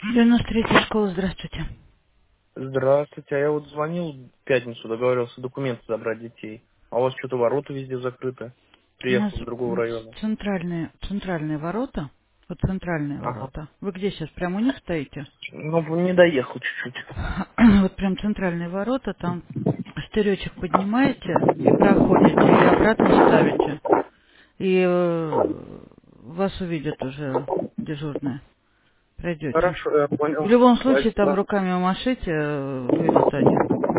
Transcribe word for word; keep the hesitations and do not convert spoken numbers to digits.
девяносто третья школа, здравствуйте. Здравствуйте, а я вот звонил в пятницу, договаривался документы забрать детей. А у вас что-то ворота везде закрыты. У нас Приехал с другого м, района. центральные, центральные ворота. Вот центральные Ага. ворота. Вы где сейчас? Прямо у них стоите? Ну, не доехал чуть-чуть. Вот прям центральные ворота, там стыречек поднимаете и проходите, и обратно ставите. И э, вас увидят уже дежурные. Пройдете. Хорошо, я В понял. любом случае, там Спасибо. руками машите, э, выйдут они.